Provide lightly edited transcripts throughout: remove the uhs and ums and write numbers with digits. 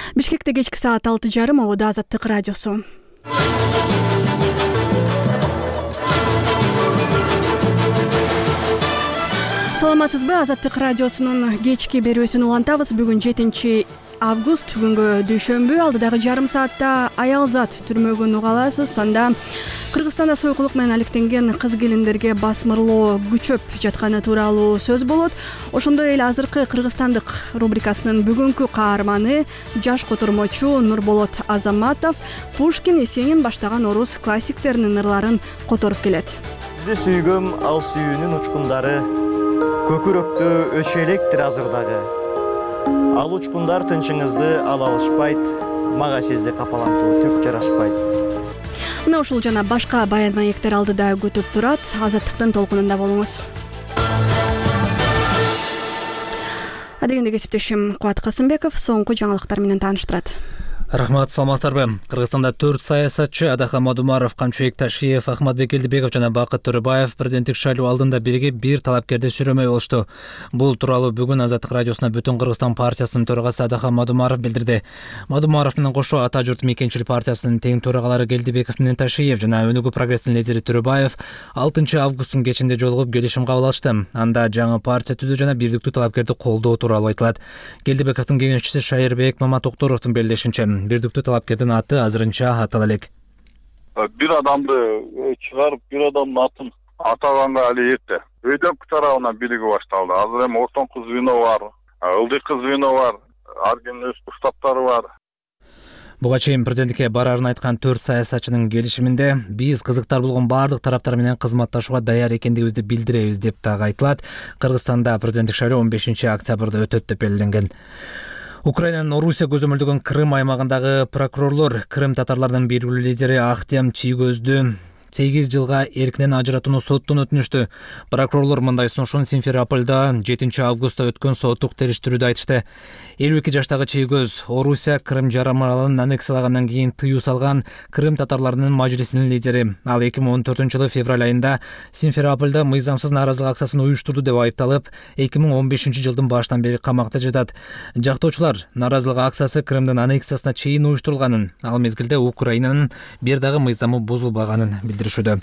Бишкекте кечки саат 6:30 Обода Азаттык радиосу. Саламатсызбы, Азаттык радиосунун кечки берүүсүн улантабыз. Бүгүн 7 август, бүгүнгү дүйшөмбү. Алдыдагы жарым саатта Аялзат түрмөгүн уга аласыз. Анда Кыргызстанда сойкулук менен алектенген кыз-келиндерге басмырлоо күчөп жатканы тууралуу сөз болот. Ошондой эле азыркы кыргызстандык рубрикасынын бүгүнкү каарманы жаш котормочу Нурболот Азаматов Пушкин, Есенин баштаган орус классиктеринин ырларын которуп келет. Сизди сүйгөм ал сүйүүнүн учкундары, көкүрөктө өчөлектир азырдагы. Ал учкундар тынчыңызды ала алышпайт, мага сизди капалантуу түк жарашпайт. Мына ушул жана башка баян маектер алдыда күтүп турат. Азаттыктын толкунунда болуңуз. Адегенде кесиптешим Кубат Касымбеков соңку жаңылыктар менен тааныштырат. Рахмат, саламатсыздарбы. Кыргызстанда 4 саясатчы Адахан Мадумаров, Камчыбек Ташиев, Ахматбек Элдибеков жана Бакыт Төрөбаев президенттик шайлоо алдында биригип бир талапкерди сүрөмөй болушту. Бул тууралуу бүгүн Азаттык радиосуна Бүтүн Кыргызстан партиясынын төрагасы Адахан Мадумаров билдирди. Мадумаров менен кошо Ата журт мекенчилик партиясынын тең төрагалары Элдибеков менен Ташиев жана Өнүгүү прогресстин лидери Төрөбаев 6 августтун кечинде жолугуп келишим кабыл алышты. Анда жаңы партия түзүү жана бирдиктүү талапкерди колдоо тууралуу айтылат. Элдибековдун кеңешчиси Шайырбек Маматокторовдун белгилешинче, бирдиктүү талапкердин аты азырынча атала элек. Бир адамды чыгарып, бир адамдын атын атаганга али эрте. Өйдөмкү тарабынан бийлиги башталды. Азыр эми ортоңку звено бар, ылдыйкы звено бар, ар кимдин өз штабтары бар. Буга чейин президенттикке барарын айткан 4 саясатчынын келишиминде биз кызыктар болгон бардык тараптар менен кызматташууга даяр экендигибизди билдиребиз деп дагы айтылат. Кыргызстанда президенттик шайлоо 15 октябрда өтөт деп белгиленген. Украинанын Орусия көзөмөлдөгөн Крым аймагындагы прокурорлор Крым татарларынын белгилүү лидери Ахтем Чийгөздү 8 жылга эркинен ажыратууну соттон өтүнүштү. Прокурорлор мындай сунушун Симферопольда 7 августта өткөн соттук териштирүүдө айтышты. 52 жаштагы Чийгөз Орусия Крым жарымаралын аннексиялагандан кийин тыюу салган Крым татарларынын мажлисинин лидери. Ал 2014 февраль айында Симферопольда мыйзамсыз нааразылык акциясын уюштурду деп айыпталып, 2015 жылдын башынан бери камакта жатат. Жактоочулар нааразылык акциясы Крымдын аннексиясына чейин уюштурулганын, ал мезгилде Украинанын бир дагы мыйзамы бузулбаганын билдиришүүдө.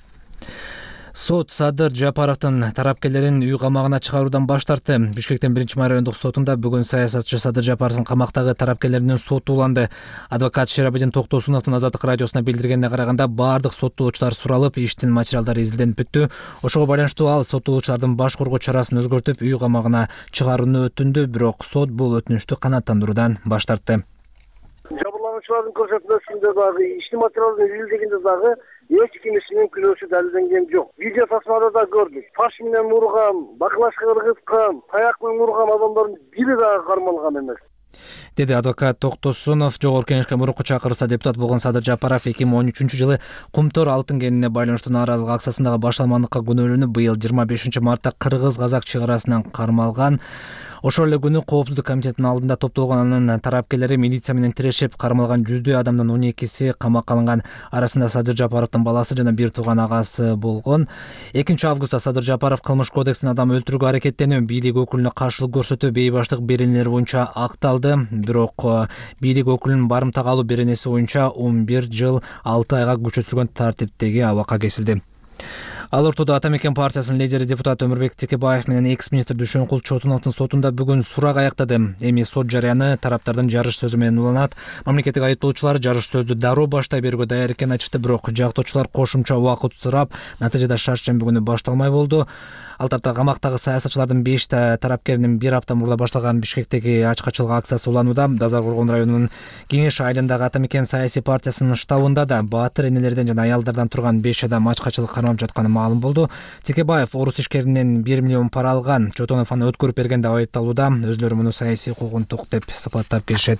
Сот Садыр Жапаровдун тарапкерлерин үй камагына чыгаруудан баш тартты. Бишкектин 1 райондук сотунда бүгүн саясатчы Садыр Жапаровдун камактагы тарапкерлеринин соты уланды. Адвокат Шерабедин Токтосуновдун Азаттык радиосуна билдиргенине караганда бардык соттолуучулар суралып, иштин материалдары изилденип бүттү. Ошого байланыштуу ал соттолуучулардын баш коргоо чарасын өзгөртүп, үй камагына чыгарууну өтүндү, бирок сот бул өтүнүштү канааттандыруудан баш тартты. Жабырлануучулардын көрсөтмөсүндө дагы иштин материалдын изилдегенде дагы эч кимисинин күнөөсү далилденген жок. Видео тасмада да көрдүк. Таш менен урган, баклашка ыргыткан, таяк менен урган адамдардын бири дагы кармалган эмес, деди адвокат Токтосунов. Жогорку кеңешке мурунку чакырылса депутат болгон Садыр Жапаров 2013 жылы Кумтор алтын кенине байланыштуу нааразылык акциясындагы башталмандыкка күнөөлөнүп, быйыл 25 мартта кыргыз-казак чек арасынан кармалган. Ошол эле күнү Коопсуздук комитетинин алдында топтолгон анын тарапкерлери милиция менен тирешип, кармалган жүздөй адамдын 12си камакка алынган. Арасында Садыр Жапаровдун баласы жана бир тууган агасы болгон. 2 августта Садыр Жапаров кылмыш кодексинин адам өлтүрүүгө аракеттенүү, бийлик өкүлүнө каршылык көрсөтүү, бейбаштык беренелери боюнча акталды. Бирок бийлик өкүлүнүн барымтага алуу беренеси боюнча 11 жыл 6 айга күчөтүлгөн тартиптеги абакка кесилди. Ал ортодо Ата мекен партиясынын лидери депутат Өмүрбек Текебаев менен экс-министр Дүйшөнкул Чотуновдун сотунда бүгүн сурак аяктады. Эми сот жарыяны тараптардын жарыш сөзү менен уланат. Мамлекеттик айыптоочулар жарыш сөздү дароо баштай берүүгө даяр экенин айтышты, бирок жактоочулар кошумча убакыт сурап, натыйжада шаш-шен бүгүнү башталмай болду. Ал тапта камактагы саясатчылардын 5 тарапкеринин 1 апта мурда башталган Бишкектеги ачкачылык акциясы уланууда. Базар Коргон районунун Кеңеш айылындагы Ата мекен саясий партиясынын штабында да баатыр энелерден жана аялдардан турган 5 адам ачкачылык кармап жатканы маалым болду. Текебаев орус ишкеринен 1 миллион пара алган. Чотонов аны өткөрүп берген деп айыпталууда. Өзлөрү муну саясий куугунтук деп сыпаттап келишет.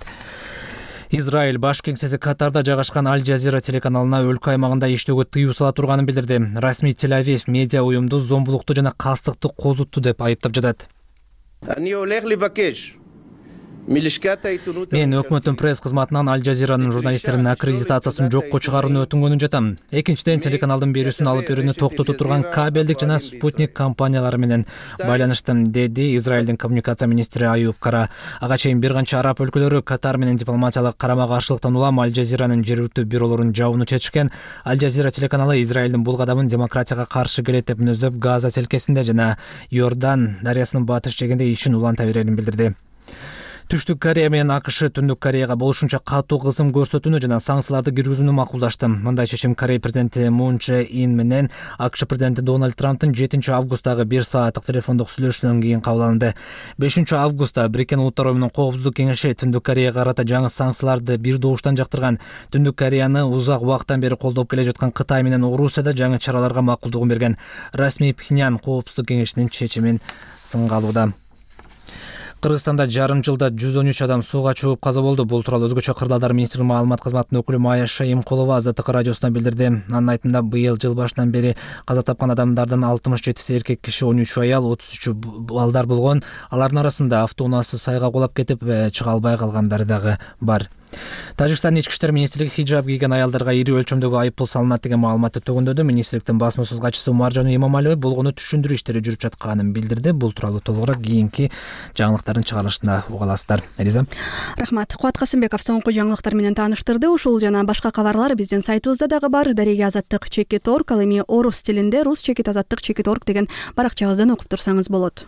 Израиль баш кеңсеси Катарда жайгашкан Аль Жазира телеканалына өлкө аймагында иштөөгө тыюу сала турганын билдирди. Расмий Тель-Авив медиа уюмду зомбулукту жана кастыкты козутту деп айыптап жатат. Мен өкмөттүн пресс кызматынан Аль Жазиранын журналисттеринин аккредитациясын жокко чыгарууну өтүнгөнүн жатам. Экинчиден, телеканалдын берүүсүн алып берүүнү токтотуп турган кабелдик жана спутник компаниялары менен байланыштым, деди Израилдин коммуникация министри Аюб Кара. Ага чейин бир канча араб өлкөлөрү Катар менен дипломатиялык карама-каршылыктан улам Аль Жазиранын жергиликтүү бюролорун жабууну чечишкен. Аль Жазира телеканалы Израилдин бул кадамын демократияга каршы келет деп мүнөздөп, Газа тилкесинде жана Иордан дарыясынын батыш жээгинде ишин уланта берерин билдирди. Түштүк Корея менен АКШ Түндүк Кореяга болушунча катуу кысым көрсөтүүнү жана санкцияларды киргизүүнү макулдашты. Мындай чечим Корея президенти Мун Чже Ин менен АКШ президенти Дональд Трамптын 7 августтагы 1 сааттык телефондук сүйлөшүүнөн кийин кабыл алынды. 5 августта Бириккен Улуттар Оюнунун Коопсуздук кеңеши Түндүк Кореяга карата жаңы санкцияларды бир добуштан жактырган. Түндүк Кореяны узак убакыттан бери колдоп келе жаткан Кытай менен Орусияда жаңы чараларга макулдугун берген. Расмий Пхеньян Коопсуздук кеңешинин чечимин сынга алууда. Кыргызстанда жарым жылда 113 адам сууга чыгып каза болду. Бул тууралуу өзгөчө Кырдаалдар министрлигинин маалымат кызматынын өкүлү Майя Шайымкулова АЗТК радиосуна билдирди. Анын айтымында, быйыл жыл башынан бери каза тапкан адамдардын 67 эркек киши, 13 аял, 33 балдар болгон. Алардын арасында автоунаасы сайга кулап кетип, чыга албай калгандары дагы бар. Тажикстандын ички иштер министрлиги хиджаб кийген аялдарга ири өлчөмдөгү айыппул салынат деген маалыматты төгүндөдү. Министрликтин басма-сөз катчысы Умаржан Имамалиева болгону түшүндүрүү иштери жүрүп жатканын билдирди. Бул тууралуу толугураак кийинки жаңылыктардын чыгарылышында уга аласыздар. Элиза. Рахмат. Кубат Касымбеков соңку жаңылыктар менен тааныштырды. Ушул жана башка кабарлар биздин сайтыбызда дагы бар. Дареги азаттык _org, ал эми орус тилинде rus_azаттык_org деген баракчабыздан окуп турсаңыз болот.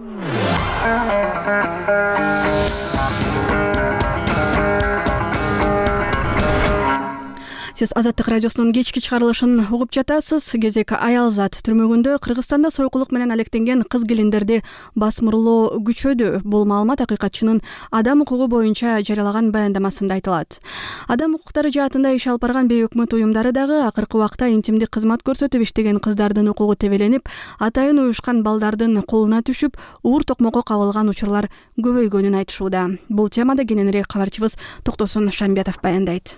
Сиз Азаттык радиосунун кечки чыгарылышын угуп жатасыз. Кезек Аялзат түрмөгүндө Кыргызстанда сойкулук менен алектенген кыз келиндерди басмырлоо күчөдү. Бул маалымат акыйкатчынын адам укугу боюнча жарыялаган баяндамасында айтылат. Адам укуктары жаатында иш алып барган бейөкмөт уюмдары дагы акыркы убакта интимдик кызмат көрсөтүп иштеген кыздардын укугу тебеленип, атайын уюшкан балдардын колуна түшүп, уур токмокко кабылган учурлар көбөйгөнүн айтышууда. Бул темада кененирээк кабарчыбыз Токтосун Шамбетов баяндайт.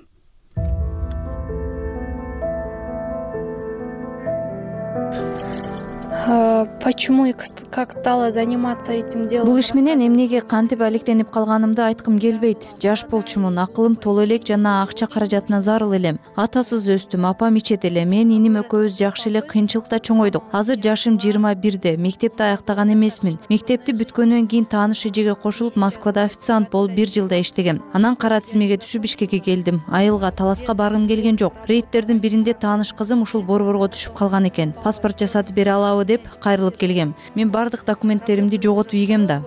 Почему и как стала заниматься этим делом? Бул иш менен эмнеге кантип алектенип калганымды айткым келбейт. Жаш болчумун, акылым толо элек жана акча каражатына зарыл элем. Атасыз өстүм, апам ичет эле. Мен иним экөөбүз жакшы эле кыйынчылыкта чоңойдук. Азыр жашым 21-де. Мектепти аяктаган эмесмин. Мектепти бүткөндөн кийин тааныш эжеге кошулуп Москвада официант болуп 1 жылда иштегем. Анан кара тизмеге түшүп Бишкекке келдим. Айылга, Таласка баргым келген жок. Рейдтердин биринде тааныш кызым ушул борборго түшүп калган экен. Паспорт жасатып бере алабы деп кайрылып келгем. Мен бардык документтеримди жоготуп ийгем да.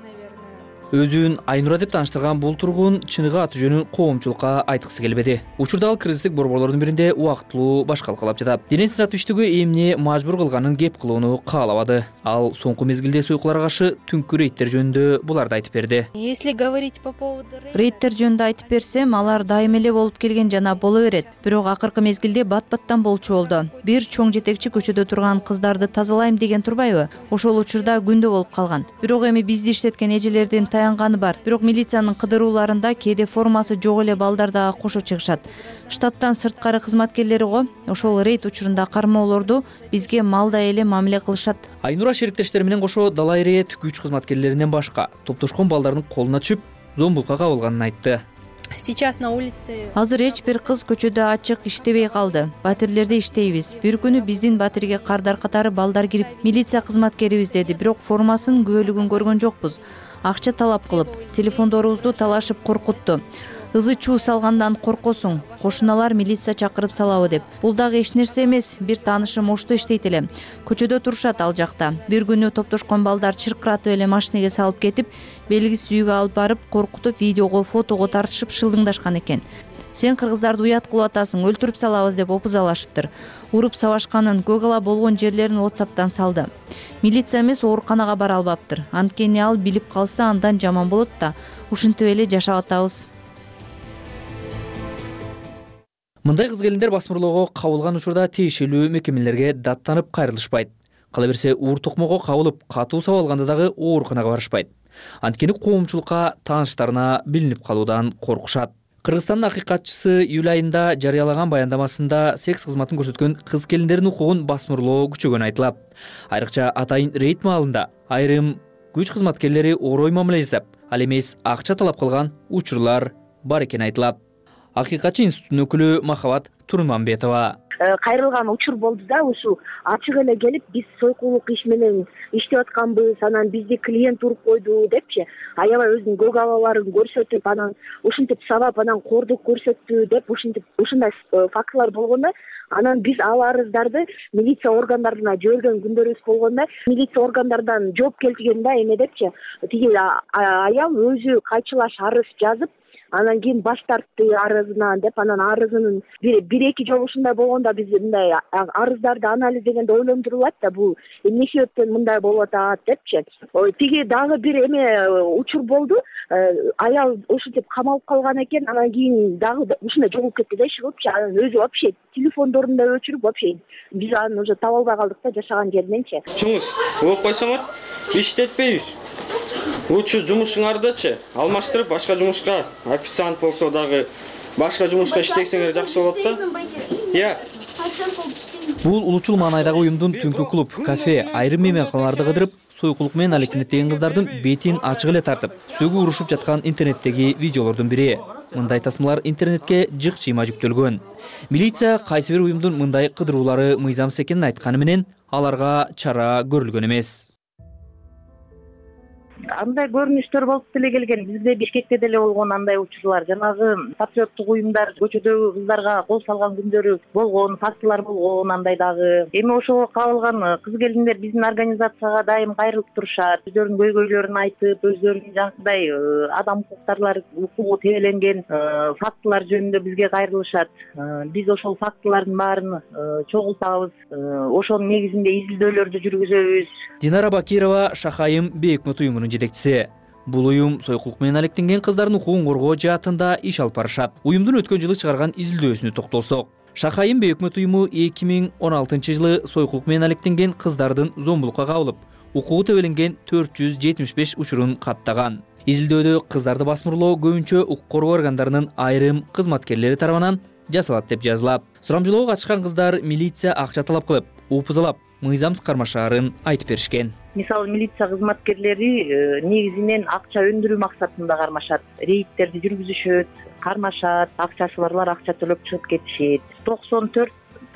Өзүн Айнура деп тааныштырган бул тургун чыныгы аты жөнүн коомчулукка айткысы келбеди. Учурда ал кризистик борборлордун биринде убактылуу башкалкалап жатат. Денесин сатып иштөөгө эмне мажбур кылганын кеп кылууну каалабады. Ал соңку мезгилде сойкуларга каршы түнкү рейдтер жөнүндө буларды айтып берди. Если говорить по поводу рейдтер жөнүндө айтып берсем, алар дайым эле болуп келген жана боло берет. Бирок акыркы мезгилде бат-баттан болчу болду. Бир чоң жетекчи көчөдө турган кыздарды тазалайм деген турбайбы? Ошол учурда күндө болуп калган. Бирок эми бизди иштеткен эжелердин таянганы бар. Бирок милициянын кыдырууларында кээде формасы жок эле балдар дагы кошо чыгышат. Штаттан сырткары кызматкерлери го ошол рейд учурунда кармоолорду бизге малдай эле мамиле кылышат. Айнура шериктештери менен кошо Далай рейд күч кызматкерлеринен башка топтошкон балдардын колуна түшүп, зомбулукка кабылганын айтты. Сейчас на улице Азыр эч бир кыз көчөдө ачык иштебей калды. Батирлерде иштейбиз. Бир күнү биздин батирге кардар катары балдар кирип, милиция кызматкерибиз деди, бирок формасын күбөлүгүн көргөн жокпуз. Акча талап кылып, телефондорубузду талашып коркутту. Ызы чуу салгандан коркосуң, кошуналар милиция чакырып салабы деп. Бул дагы эч нерсе эмес, бир таанышым Ошто иштейт эле. Көчөдө турушат ал жакта. Бир күнү топтошкон балдар чыркыратып эле машинеге салып кетип, белгисиз үйгө алып барып, коркутуп, видеого, фотого тартышып шылдыңдашкан экен. Сен кыргыздарды уят кылып атасың, өлтүрүп салабыз деп опузалашыптыр. Уруп сабашканын, көк ала болгон жерлерин WhatsApp'тан салды. Милиция эмес, ооруканага бара албаптыр. Анткени ал билип калса андан жаман болот да. Ушинтип эле жашап атабыз. Мындай кыз келиндер басмырлоого кабылган учурда тиешелүү мекемелерге даттанып кайрылышпайт. Кала берсе уур токмокко кабылып, катуу сабалганда дагы ооруканага барышпайт. Анткени коомчулукка тааныштарына билинип калуудан коркушат. Кыргызстандын акыйкатчысы июль айында жарыялаган баяндамасында секс кызматын көрсөткөн кыз келиндердин укугун басмырлоо күчөгөнү айтылат. Айрыкча атайын рейд маалында айрым күч кызматкерлери орой мамиле жасап, ал эмес акча талап кылган учурлар бар экени айтылат. Акыйкатчы институттун өкүлү Махабат Турманбетова. Кайрылган учур болду да, ушул ачык эле келип биз сойкулук иш менен иштеп атканбыз, анан бизди клиент уруп койду депчи, аябай өзүнүн көк алаларын көрсөтүп, анан ушинтип сабап, анан кордук көрсөттү деп ушундай фактылар болгондо, анан биз ал арыздарды милиция органдарына жиберген күндөрүбүз болгондо, милиция органдардан жооп келтирген да эме депчи, тиги аял өзү кайчылаш арыз жазып, анан кийин баш тартты арызынан деп, анан арызынын бир эки жолу ушундай болгондо биз мындай арыздарды анализдегенде ойлондурулат да, бул эмне себептен мындай болуп атат депчи. Тиги дагы бир эме учур болду, аял ушинтип камалып калган экен, анан кийин дагы ушундай жоголуп кетти да, иши кылыпчы, анан өзү вообще телефондорун да өчүрүп, вообще биз аны уже таба албай калдык да, жашаган жериненчи. Чоңуз окуп койсоңор иштетпейбиз. Лучше жумушуңардычы алмаштырып башка жумушка, официант болсо дагы башка жумушка иштесеңер жакшы болот да. Бул Улучул маанайдагы уюмдун түнкү клуб, кафе, айрым мейманканаларды кыдырып, сойкулук менен алектенеттеген кыздардын бетин ачык эле тартып, сөгүү урушуп жаткан интернеттеги видеолордун бири. Мындай тасмалар интернетке жык чыйма жүктөлгөн. Милиция кайсы бир уюмдун мындай кыдыруулары мыйзамсыз экенин айтканы менен аларга чара көрүлгөн эмес. Андай көрүнүштөр болуп деле келген. Бизде Бишкекте деле болгон андай учурлар. Жанагы патриоттук уюмдар көчөдөгү кыздарга кол салган күндөрү болгон, фактылар болгон андай дагы. Эми ошого кабылган кыз келиндер биздин организацияга дайым кайрылып турушат. Өздөрүнүн көйгөйлөрүн айтып, өздөрүнүн жанагындай адам укугу тебеленген фактылар жөнүндө бизге кайрылышат. Биз ошол фактылардын баарын чогултабыз. Ошонун негизинде изилдөөлөрдү жүргүзөбүз. Динара Бакирова Шахайым Бейөкмөт уюмунун жетекчиси. Бул уюм сойкулук менен алектенген кыздардын укугун коргоо жаатында иш алып барышат. Уюмдун өткөн жылы чыгарган изилдөөсүнө токтолсок, Шахайым Бейөкмөт уюму 2016-жылы сойкулук менен алектенген кыздардын зомбулукка кабылып, укугу тебеленген 475 учурун каттаган. Изилдөөдө кыздарды басмырлоо көбүнчө укук коргоо органдарынын айрым кызматкерлери тарабынан жасалат деп жазылат. Сурамжылоого катышкан кыздар милиция акча талап кылып, упузалап, мыйзамсыз кармашаарын айтып беришкен. Мисалы милиция кызматкерлери негизинен акча өндүрүү максатында кармашат, рейдтерди жүргүзүшөт, кармашат, акчасы барлар акча төлөп чыгып кетишет. 94%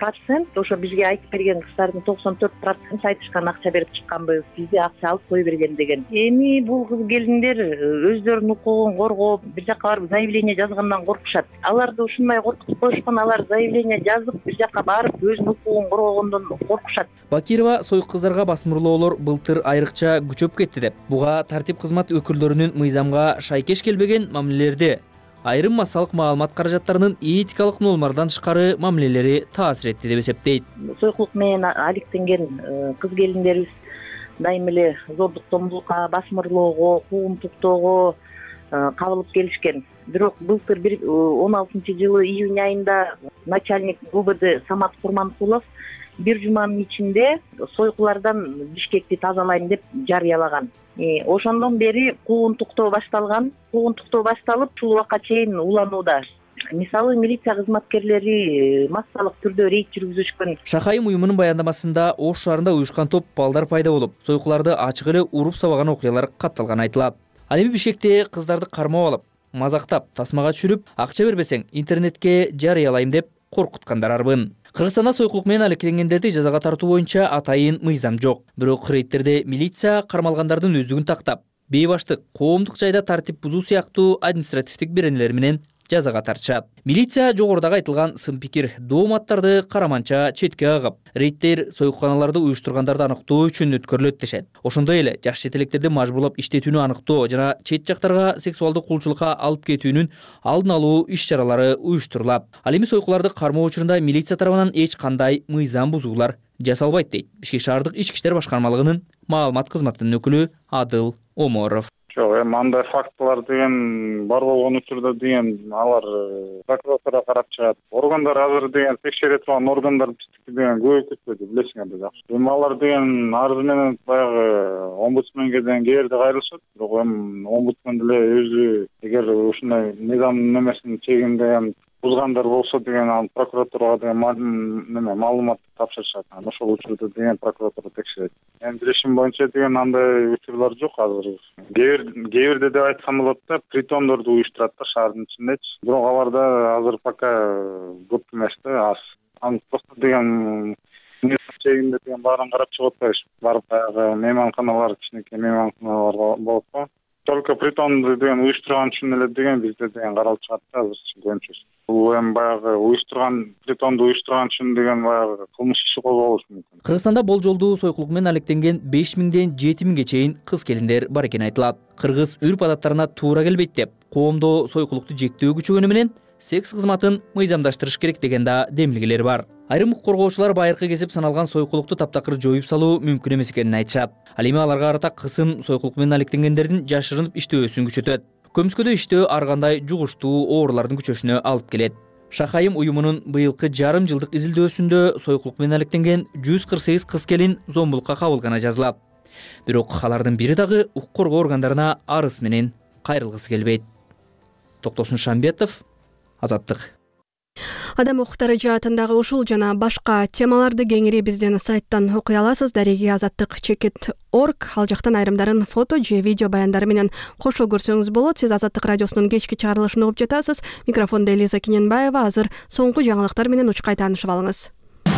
ошо бизге айтып берген кыздардын 94% айтышкан акча берип чыкканбыз, бизде акча алып кое берген деген. Эми бул кыз келиндер өздөрүнүн укугун коргоп, бир жакка барып заявление жазгандан коркушат. Аларды ушундай коркутуп коюшкан, алар заявление жазып, бир жакка барып өзүнүн укугун коргогондон коркушат. Бакирова сойк кыздарга басмырлоолор былтыр айрыкча күчөп кетти деп, буга тартип кызмат өкүлдөрүнүн мыйзамга шайкеш келбеген мамилелерде айрым массалык маалымат каражаттарынын этикалык нормалардан тышкары мамилелери таасир этти деп эсептейт. Сойкулук менен алектенген кыз келиндерибиз дайым эле зордук томдулукка, басмырлоого, куугунтуктоого кабылып келишкен. Бирок былтыр 16-жылы июнь айында начальник ГУБД Самат Курманкулов бир жуманын ичинде сойкулардан Бишкекти тазалайм деп жарыялаган. Ошондон бери куугунтуктоо башталган. Куугунтуктоо башталып, ушул убакка чейин уланууда. Мисалы милиция кызматкерлери массалык түрдө рейд жүргүзүшкөн. Шахайым уюмунун баяндамасында Ош шаарында уюшкан топ балдар пайда болуп, сойкуларды ачык эле уруп сабаган окуялар катталганы айтылат. Ал эми Бишкекте кыздарды кармап алып, мазактап, тасмага түшүрүп, акча бербесең интернетке жарыялайм деп коркуткандар арбын. Кыргызстанда сойкулук менен алектенгендерди жазага тартуу боюнча атайын мыйзам жок. Бирок рейдтерде милиция кармалгандардын өздүгүн тактап, бейбаштык, коомдук жайда тартип бузуу сыяктуу административдик беренелер менен жазага тартышат. Милиция жогорудагы айтылган сын пикир, дооматтарды караманча четке кагып, рейдтер сойкуканаларды уюштургандарды аныктоо үчүн өткөрүлөт дешет. Ошондой эле жаш чет электерди мажбурлап иштетүүнү аныктоо жана чет жактарга сексуалдык кулчулукка алып кетүүнүн алдын алуу иш-чаралары уюштурулат. Ал эми сойкуларды кармоо учурунда милиция тарабынан эч кандай мыйзам бузуулар жасалбайт дейт Бишкек шаардык ички иштер башкармалыгынын маалымат кызматынын өкүлү Адыл Оморов. Эми андай фактылар деген бар болгон учурда деген алар прокуратура карап чыгат. Органдар азыр деген текшере турган органдар биздики деген көп кетпеди, билесиңер да жакшы. Эми алар деген арыз менен баягы омбудсменге деген кээ бирде кайрылышат. Бирок эми омбудсмен деле өзү эгер ушундай мыйзам немесин чегинде бузгандар болсо деген ал прокуратурага деген маалымат тапшырышат. Ошол учурду деген прокуратура текшерет. Менин билишим боюнча деген андай учурлар жок азыр. Кээ бирде деп айткан болот да, притондорду уюштурат да шаардын ичиндечи. Бирок аларда азыр пока көп эмес да, аз. Аны просто деген чегинде деген баарын карап чыгып атпайбыз. Барып баягы мейманканалар, кичинекей мейманканалар болот го. Только притонду деген уюштурган үчүн эле деген бизде деген каралып чыгат да азырчы көбүнчөсү. Бул эми баягы притонду уюштурган үчүн деген баягы кылмыш иши козголушу мүмкүн. Кыргызстанда болжолдуу сойкулук менен алектенген 5000ден 7000ге чейин кыз келиндер бар экени айтылат. Кыргыз үрп адаттарына туура келбейт деп, коомдо сойкулукту жектөө күчөгөнү менен секс кызматын мыйзамдаштырыш керек деген да демилгелер бар. Айрым укук коргоочулар байыркы кесип саналган сойкулукту таптакыр жоюп салуу мүмкүн эмес экенин айтышат. Ал эми аларга карата кысым сойкулук менен алектенгендердин жашырынып иштөөсүн күчөтөт. Көмүскөдө иштөө ар кандай жугуштуу оорулардын күчөшүнө алып келет. Шахайым уюмунун быйылкы жарым жылдык изилдөөсүндө сойкулук менен алектенген 148 кыз келин зомбулукка кабылганы жазылат. Бирок алардын бири дагы укук коргоо органдарына арыз менен кайрылгысы келбейт. Токтосун Шамбетов, Азаттык. Адам укуктары жаатындагы ушул жана башка темаларды кеңири биздин сайттан окуй аласыз. Дареги Азаттык.org. Ал жактан айрымдарын фото же видео баяндары менен кошо көрсөңүз болот. Сиз Азаттык радиосунун кечки чыгарылышын угуп жатасыз. Микрофондо Элиза Киненбаева. Азыр соңку жаңылыктар менен учкай таанышып алыңыз.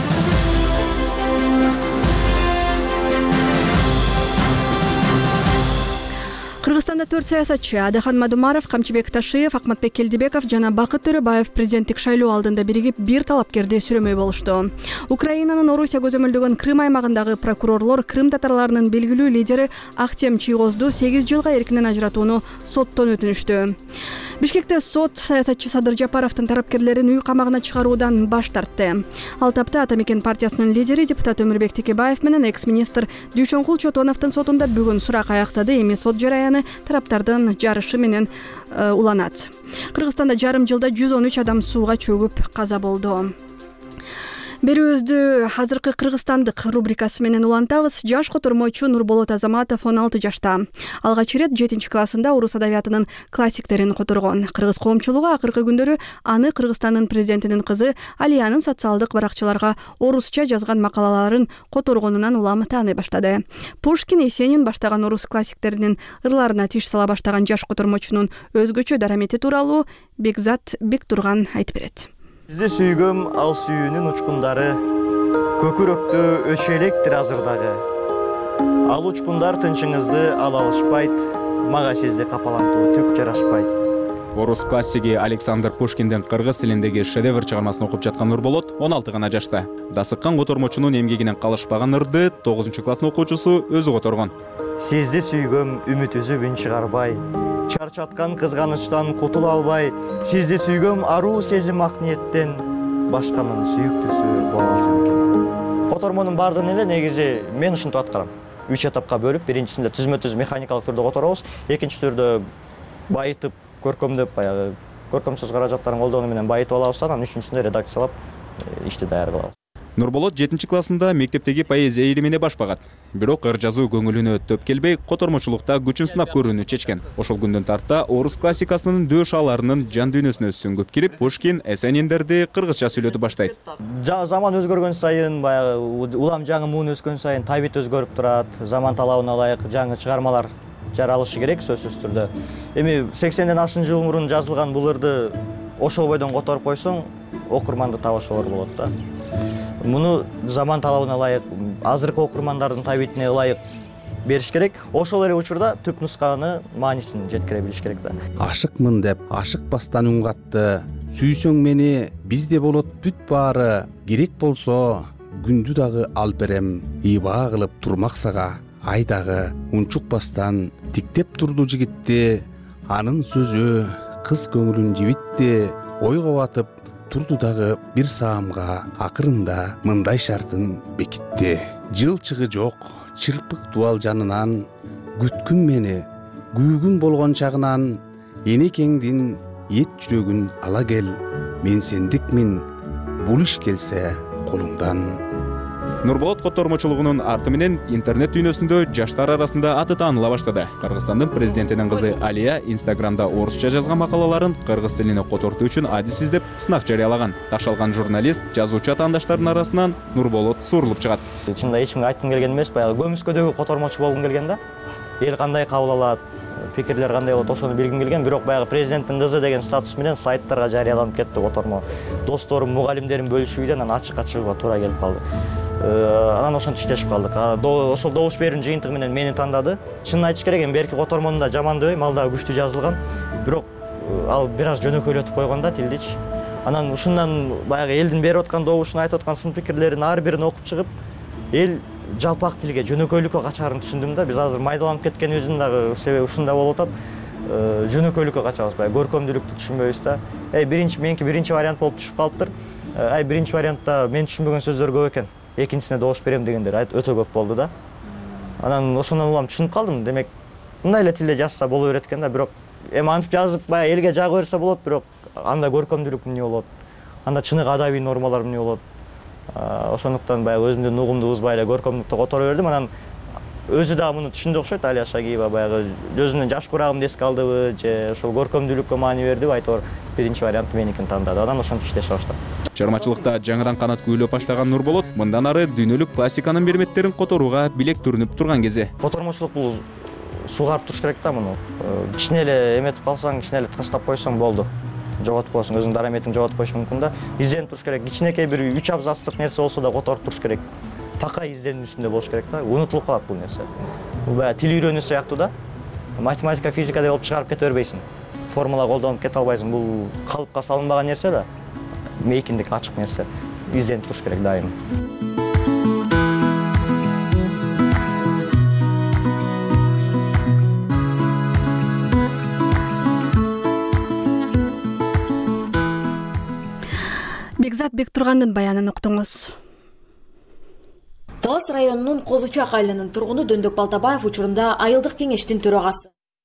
Кыргызстанда 4 саясатчы Адахан Мадумаров, Камчыбек Ташиев, Акматбек Келдибеков жана Бакыт Төрөбаев президенттик шайлоо алдында биригип бир талапкерди сүрөмөй болушту. Украинанын Орусия көзөмөлдөгөн Крым аймагындагы прокурорлор Крым татарларынын белгилүү лидери Ахтем Чийгозду 8 жылга эркинен ажыратууну соттон өтүнүштү. Бишкекте сот саясатчы Садыр Жапаровдун тарапкерлерин үй камагына чыгаруудан баш тартты. Ал тапта Ата Мекен партиясынын лидери депутат Өмүрбек Текебаев менен экс-министр Дүйшөнкул Чотоновдун сотунда бүгүн сурак аяктады. Эми сот жараяны тараптардын жарышы менен уланат. Кыргызстанда жарым жылда 113 адам сууга чөгүп каза болду. Берүүбүздү азыркы кыргызстандык рубрикасы менен улантабыз. Жаш котормочу Нурболот Азаматов 16 жашта. Алгач ирет 7-классында орус адабиятынын классиктерин которгон. Кыргыз коомчулугу акыркы күндөрү аны Кыргызстандын президентинин кызы Алиянын социалдык баракчаларга орусча жазган макалаларын которгонунан улам тааный баштады. Пушкин, Есенин баштаган орус классиктеринин ырларына тиш сала баштаган жаш котормочунун өзгөчө дарамети тууралуу Бекзат Бектурган айтып берет. Сизди сүйгөм ал сүйүүнүн учкундары, көкүрөктө өчөлектир азырдагы. Ал учкундар тынчыңызды ала алышпайт, мага сизди капалантуу түк жарашпайт. Орус классиги Александр Пушкиндин кыргыз тилиндеги шедевр чыгармасын окуп жаткан Нурболот 16 гана жашта. Дасыккан котормочунун эмгегинен калышпаган ырды 9-класстын окуучусу өзү которгон. Сизди сүйгөм үмүт үзүп үн чыгарбай, чарчаткан кызганычтан кутула албай, сизди сүйгөм аруу сезим ак ниеттен, башканын сүйүктүүсү боло алсам экен. Котормонун баардыгын эле негизи мен ушинтип аткарам. 3 этапка бөлүп, биринчисинде түзмө-түз механикалык түрдө которобуз, экинчи түрдө байытып, көркөмдөп, баягы көркөмсүз каражаттарын колдонуу менен байытып алабыз, анан үчүнчүсүндө редакциялап ишти даяр кылабыз. Нурболот 7-классында мектептеги поэзия илимине баш багат. Бирок ыр жазуу көңүлүнө төп келбей, котормочулукта күчүн сынап көрүүнү чечкен. Ошол күндөн тарта орус классикасынын дөш шааларынын жан дүйнөсүнө сүңгүп кирип, Пушкин, Есениндерди кыргызча сүйлөтүп баштайт. Заман өзгөргөн сайын, баягы улам жаңы муун өскөн сайын табит өзгөрүп турат. Заман талабына ылайык жаңы чыгармалар жаралышы керек сөзсүз түрдө. Эми 80ден ашын жыл мурун жазылган бул ырды ошол бойдон которуп койсоң, окурманды табыш оор болот да. Муну заман талабына ылайык, азыркы окурмандардын табитине ылайык бериш керек. Ошол эле учурда түп нусканы, маанисин жеткире билиш керек да. Ашыкмын деп ашыкпастан үн катты. Сүйсөң мени бизде болот бүт баары. Керек болсо күндү дагы алып берем. Ибаа кылып турмак сага. Айдагы унчукпастан тиктеп турду жигитти. Анын сөзү кыз көңүлүн жибитти. Ойго батып турду дагы бир саамга, акырында мындай шартын бекитти. Жылчыгы жок, чырпык дуал жанынан, күткүн мени, күйгүн болгон чагынан, энекеңдин эт жүрөгүн ала кел, мен сендикмин, бул иш келсе колуңдан. Нурболот котормочулугунун арты менен интернет дүйнөсүндө жаштар арасында аты тааныла баштады. Кыргызстандын президентинин кызы Алия Инстаграмда орусча жазган макалаларын кыргыз тилине котортуу үчүн адис издеп сынак жарыялаган. Ташалган журналист, жазуучу атаандаштардын арасынан Нурболот суурулуп чыгат. Чынында эч кимге айткым келген эмес, баягы көмүскөдөгү котормочу болгум келген да. Эл кандай кабыл алат, пикирлер кандай болот, ошону билгим келген. Бирок баягы президенттин кызы деген статус менен сайттарга жарыяланып кетти котормо. Досторум, мугалимдерим бөлүшүүдөн анан ачыкка чыгууга туура келип калды. Анан ошентип иштешип калдык. Ошол добуш берүүнүн жыйынтыгы менен мени тандады. Чынын айтыш керек, эми берки котормонун да жаман дебейм, ал дагы күчтүү жазылган. Бирок ал бир аз жөнөкөйлөтүп койгон да тилдичи. Анан ушундан баягы элдин берип аткан добушун айтып аткан сын пикирлерин ар бирин окуп чыгып, эл жалпак тилге жөнөкөйлүккө качаарын түшүндүм да. Биз азыр майдаланып кеткенибиздин дагы себеби ушунда болуп атат. Жөнөкөйлүккө качабыз, баягы көркөмдүүлүктү түшүнбөйбүз да. Меники биринчи вариант болуп түшүп калыптыр. Биринчи вариантта мен түшүнбөгөн сөздөр көп экен. Экинчисине добуш берем дегендер өтө көп болду да. Анан ошондон улам түшүнүп калдым. Демек, мындай эле тилде жазса боло берет экен да. Бирок эми антип жазып баягы элге жагы берсе болот, бирок анда көркөмдүүлүк эмне болот? Анда чыныгы адабий нормалар эмне болот? Ошондуктан баягы өзүмдүн угумду бузбай эле көркөмдүктү которо бердим. Анан өзү дагы муну түшүндү окшойт. Алия Шагиева баягы өзүнүн жаш курагымды эске алдыбы же ошол көркөмдүүлүккө маани бердиби, айтор биринчи вариант меникин тандады. Анан ошентип иштеше баштадым. Чыгармачылыкта жаңыдан канат күйлөп баштаган Нурболот мындан ары дүйнөлүк классиканын берметтерин которууга билек түрүнүп турган кези. Котормочулук бул сугарып туруш керек да муну. Кичине эле эметип калсаң, кичине эле тынчтап койсоң болду. Жоготуп коесуң, өзүңдүн дараметиңди жоготуп коюш мүмкүн да. Изденип туруш керек. Кичинекей бир 3 абзацтык нерсе болсо да которуп туруш керек. Такай изденүү үстүндө болуш керек да. Унутулуп калат бул нерсе. Бул баягы тил үйрөнүү сыяктуу да. Математика, физика деп чыгарып кете бербейсиң. Формула колдонуп кете албайсың. Бул калыпка салынбаган нерсе да. Мейкиндик ачык нерсе. Изденип туруш керек дайым. Бекзат Бектургандын баянын уктуңуз. Талас районунун Козучак айылынын тургуну Дөндөк Балтабаев учурунда айылдык кеңештин төрагасы.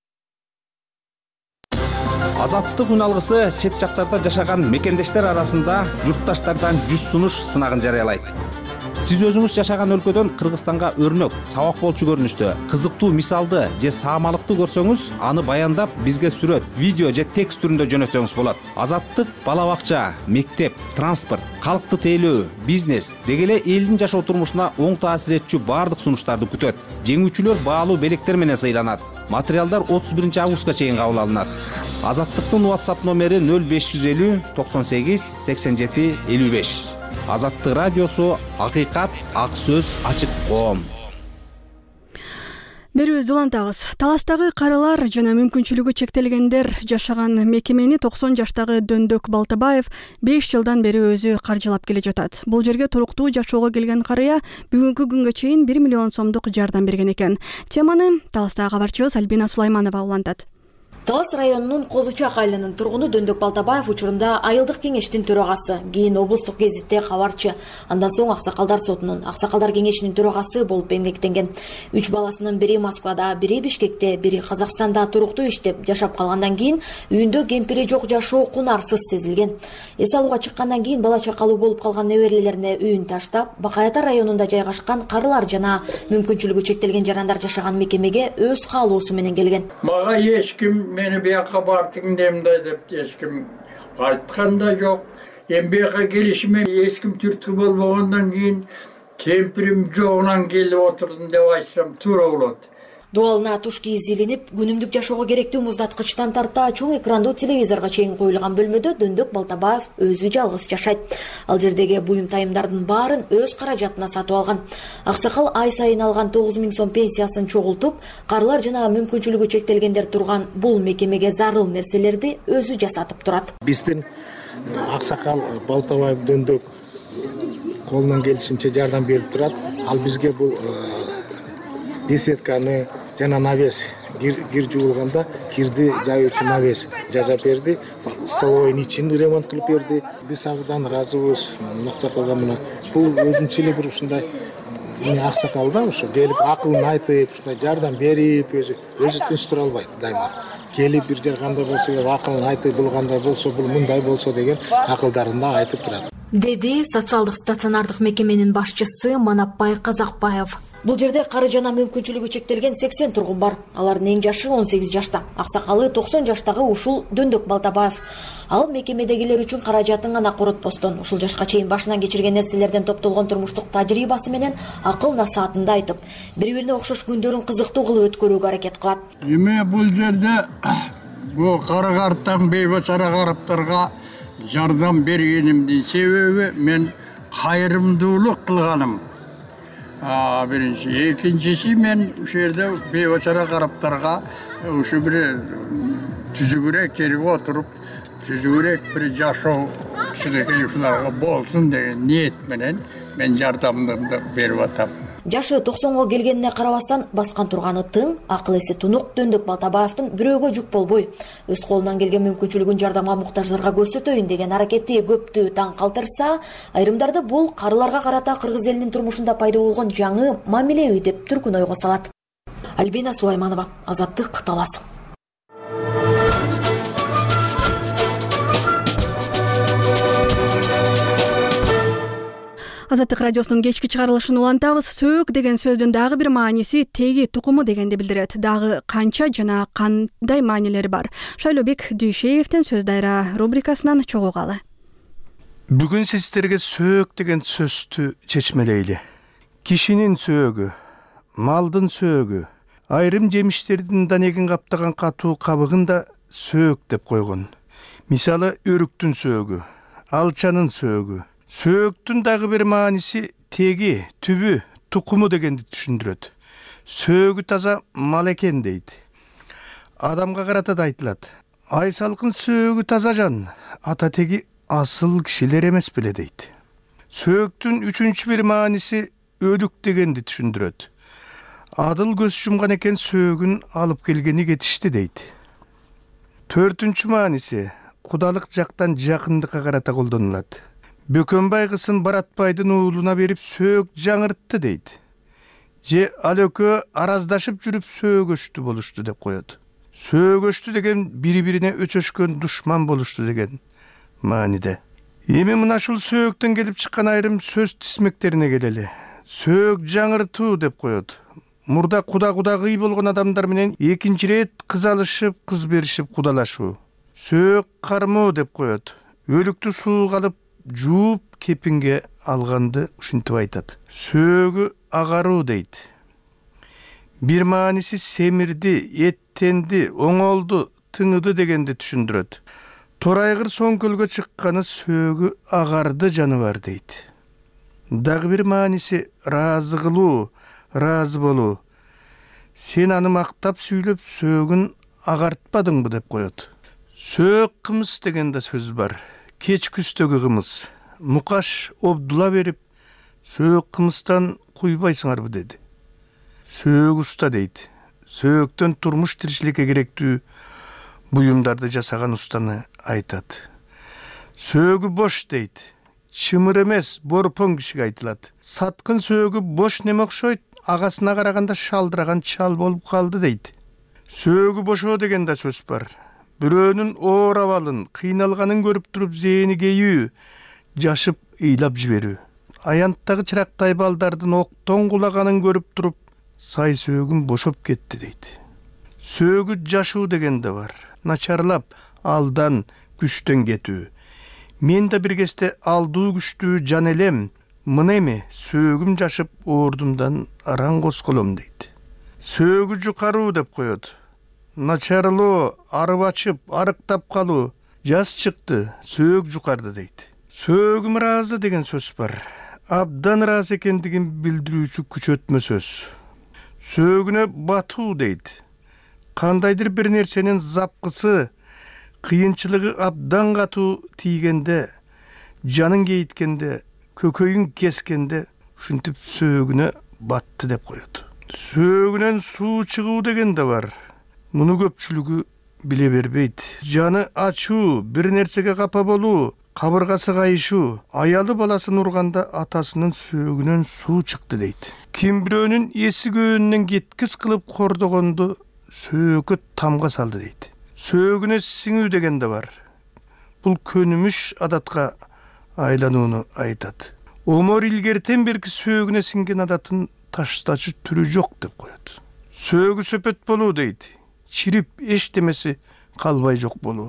Азаттык күн алгысы чет жактарда жашаган мекендештер арасында журтташтардан 100 сунуш сынагын жарыялайт. Сиз өзүңүз жашаган өлкөдөн Кыргызстанга өрнөк, сабак болчу көрүнүштө, кызыктуу мисалды же саамалыкты көрсөңүз, аны баяндап бизге сүрөт, видео же текст түрүндө жөнөтсөңүз болот. Азаттык бала бакча, мектеп, транспорт, калкты тейлөө, бизнес деги эле элдин жашоо турмушуна оң таасир этчү баардык сунуштарды күтөт. Жеңүүчүлөр баалуу белектер менен сыйланат. Материалдар 31 августка чейин кабыл алынат. Азаттыктын WhatsApp номери 0550 98 87 55. Азаттык радиосу, акыйкат, ак сөз, ачык коом. Берүүбүздү улантабыз. Таластагы карылар жана мүмкүнчүлүгү чектелгендер жашаган мекемени 90 жаштагы Дөндөк Балтабаев 5 жылдан бери өзү каржылап келе жатат. Бул жерге туруктуу жашоого келген карыя бүгүнкү күнгө чейин 1 миллион сомдук жардам берген экен. Теманы Таластагы кабарчыбыз Альбина Сулайманова улантат. Талас районунун Козучак айылынын тургуну Дөндөк Балтабаев учурунда айылдык кеңештин төрагасы, кийин облустук гезитте кабарчы, андан соң Аксакалдар сотунун Аксакалдар кеңешинин төрагасы болуп эмгектенген. 3 баласынын бири Москвада, бири Бишкекте, бири Казакстанда туруктуу иштеп жашап калгандан кийин үйүндө кемпири жок жашоо кунарсыз сезилген. Эс алууга чыккандан кийин бала чакалуу болуп калган неберелерине үйүн таштап, Бакаята районунда жайгашкан карылар жана мүмкүнчүлүгү чектелген жарандар жашаган мекемеге өз каалоосу менен келген. Мага эч ким мени бияка бартың демде деп ешкім айткан да жок. Эми бияка келишиме эчким түрткү болбогондон кийин кемпирим жогунан келип отурдум деп айтсам туура болот. Дуалына туш кийиз илинип, күнүмдүк жашоого керектүү муздаткычтан тарта чоң экрандуу телевизорго чейин коюлган бөлмөдө Дөндөк Балтабаев өзү жалгыз жашайт. Ал жердеги буюм тайымдардын баарын өз каражатына сатып алган. Аксакал ай сайын алган 9000 сом пенсиясын чогултуп, карылар жана мүмкүнчүлүгү чектелгендер турган бул мекемеге зарыл нерселерди өзү жасатып турат. Биздин Аксакал Балтабаев Дөндөк колунан келишинче жардам берип турат. Ал бизге бул беседканы жана навес кир жуулганда кирди жайуучу навес жасап берди. Столовойдун ичин ремонт кылып берди. Биз абдан ыраазыбыз. Аксакалга мына бул өзүнчө эле бир ушундай Аксакалда ушу келип акылын айтып, ушундай жардам берип, өзү тынч тура албайт дайыма. Келип бир жер кандай болсо, акылын айтып, бул кандай болсо, бул мындай болсо деген акылдарын да айтып турат. деди социалдык стационардык мекеменин башчысы Манапбай Казакбаев. Бул жерде кары жана мүмкүнчүлүгү чектелген 80 тургун бар. Алардын эң жашы 18 жашта. Аксакалы 90 жаштагы Ушул Дөндөк Балтабаев. Ал мекемедегилер үчүн каражатын гана коротпостон, ушул жашка чейин башынан кечирген нерселерден топтолгон турмуштук тажрыйбасы менен акыл-насаатында айтып, бири-бирине окшош күндөрүн кызыктуу кылып өткөрүүгө аракет кылат. Эми бул жерде бул кара карттан бейбачара караптарга жардам бергенимдин себеби мен кайрымдуулук кылганым. Биринчи, экинчиси мен ушул жерде бейбачара караптарга ушу бир түзүгүрөөк жерге отуруп, түзүгүрөөк бир жашоо кичинекей ушуларга болсун деген ниет менен мен жардамымды берип атам. Жашы 90го келгенине карабастан баскан турганы тың, акыл эси тунук Дөндөк Балтабаевдин бирөөгө жүк болбой, өз колунан келген мүмкүнчүлүгүн жардамга муктаждарга көрсөтөйүн деген аракети көптү таң калтырса, айрымдарды бул карыларга карата кыргыз элинин турмушунда пайда болгон жаңы мамилеби деп түркүн ойго салат. Альбина Сулайманова, Азаттык, Талас. Азаттык радиосунун кечки чыгарылышын улантабыз. Сөөк деген сөздүн дагы бир мааниси теги тукуму дегенди билдирет. Дагы канча жана кандай маанилери бар? Шайлообек Дүйшеевдин сөз дайра рубрикасынан чогугалы. Бүгүн сиздерге сөөк деген сөздү чечмелейли. Кишинин сөөгү, малдын сөөгү, айрым жемиштердин данегин каптаган катуу кабыгын да сөөк деп койгон. Мисалы, өрүктүн сөөгү, алчанын сөөгү. Сөөктүн дагы бир мааниси теги, түбү, тукуму дегенди түшүндүрөт. Сөөгү таза мал экен дейт. Адамга карата да айтылат. Ай салкын сөөгү таза жан, ата теги асыл кишилер эмес беле дейт. Сөөктүн үчүнчү бир мааниси өлүк дегенди түшүндүрөт. Адыл көз жумган экен сөөгүн алып келгени кетишти дейт. Төртүнчү мааниси кудалык жактан жакындыкка карата колдонулат. Бөкөнбай кызын Баратбайдын уулуна берип сөөк жаңыртты дейт. Же ал экөө араздашып жүрүп сөөгөштү болушту деп коет. Сөөгөштү деген бири-бирине өчөшкөн душман болушту деген мааниде. Эми мына ушул сөөктөн келип чыккан айрым сөз тисмектерине келели. Сөөк жаңыртуу деп коет. Мурда куда-кудагый болгон адамдар менен экинчи рет кыз алышып, кыз беришип кудалашуу. Сөөк кармоо деп коет. Өлүктү сууга алып жууп кепинге алганды ушинтип айтат. Сөөгү агаруу дейт. Бир мааниси семирди, эттенди, оңолду, тыңыды дегенди түшүндүрөт. Торайгыр соң көлгө чыкканы сөөгү агарды жаныбар дейт. Дагы бир мааниси ыраазы кылуу, ыраазы болуу. Сен аны мактап сүйлөп сөөгүн агартпадыңбы деп коет. Сөөк кымыз деген да сөз бар. Кеч күстөгү кымыз. Мукаш обдула берип, сөөк кымыздан куйбайсыңарбы деди. Сөөк уста дейт. Сөөктөн турмуш тиричиликке керектүү буюмдарды жасаган устаны айтат. Сөөгү бош дейт. Чымыр эмес, борпоң кишиге айтылат. Саткын сөөгү бош неме окшойт, агасына караганда шалдыраган чал болуп калды дейт. Сөөгү бошоо деген да сөз бар. Бирөөнүн оор абалын, кыйналганын көрүп туруп зээни кейүү, жашып ыйлап жиберүү. Аянттагы чырактай балдардын октон кулаганын көрүп туруп, сай сөөгүм бошоп кетти дейт. Сөөгү жашуу деген да бар. Начарлап, алдан, күчтөн кетүү. Мен да бир кезде алдуу күчтүү жан элем, мына эми сөөгүм жашып оордумдан араң косколом дейт. Сөөгү жукаруу деп коет. Начарлоо, арып ачып, арыктап калуу. Жаз чыкты, сөөк жукарды дейт. Сөөгүм ыраазы деген сөз бар. Абдан ыраазы экендигин билдирүүчү күчөтмө сөз. Сөөгүнө батуу дейт. Кандайдыр бир нерсенин запкысы, кыйынчылыгы абдан катуу тийгенде, жаның кейиткенде, көкөйүң кескенде, ушинтип сөөгүнө батты деп коет. Сөөгүнөн суу чыгуу деген да бар. Муну көпчүлүгү биле бербейт. Жаны ачуу, бир нерсеге капа болуу, кабыргасы кайышуу, аялы баласын урганда атасынын сөөгүнөн суу чыкты дейт. Ким бирөөнүн эси көөнүнөн кеткис кылып кордогонду сөөгү тамга салды дейт. Сөөгүнө сиңүү деген да бар. Бул көнүмүш адатка айланууну айтат. Омор илгертен берки сөөгүнө сиңген адатын таштачы түрү жок деп коет. Сөөгү сөпөт болуу дейт. Чирип эчтемеси калбай жок болуу.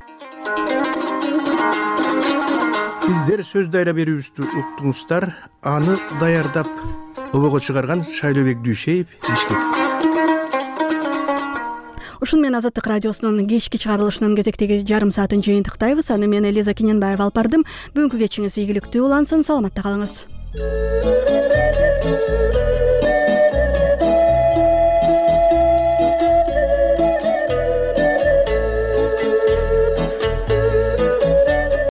Сиздер сөз дайра берүүбүздү уктуңуздар. Аны даярдап обого чыгарган Шайлообек Дүйшеев, Бишкек. Ушун менен Азаттык радиосунун кечки чыгарылышынын кезектеги жарым саатын жыйынтыктайбыз. Аны мен Элиза Кененбаева алып бардым. Бүгүнкү кечиңиз ийгиликтүү улансын. Саламатта калыңыз.